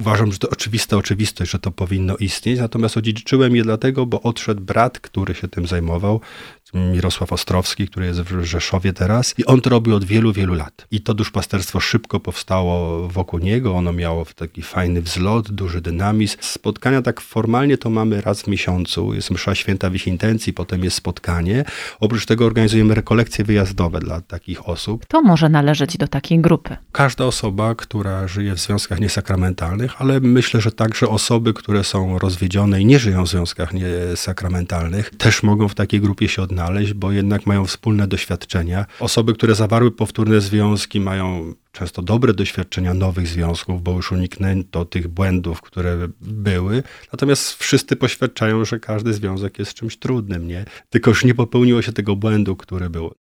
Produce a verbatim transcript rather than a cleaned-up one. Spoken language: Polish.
Uważam, że to oczywista oczywistość, że to powinno istnieć, natomiast odziedziczyłem je dlatego, bo odszedł brat, który się tym zajmował, Mirosław Ostrowski, który jest w Rzeszowie teraz i on to robił od wielu, wielu lat. I to duszpasterstwo szybko powstało wokół niego, ono miało taki fajny wzlot, duży dynamizm. Spotkania tak formalnie to mamy raz w miesiącu, jest msza święta w ich intencji, potem jest spotkanie. Oprócz tego organizujemy rekolekcje wyjazdowe dla takich osób. To może należeć do takiej grupy. Każda osoba, która żyje w związkach niesakramentalnych, ale myślę, że także osoby, które są rozwiedzione i nie żyją w związkach niesakramentalnych, też mogą w takiej grupie się odnaleźć, bo jednak mają wspólne doświadczenia. Osoby, które zawarły powtórne związki, mają często dobre doświadczenia nowych związków, bo już uniknięto tych błędów, które były. Natomiast wszyscy poświadczają, że każdy związek jest czymś trudnym, nie? Tylko już nie popełniło się tego błędu, który był.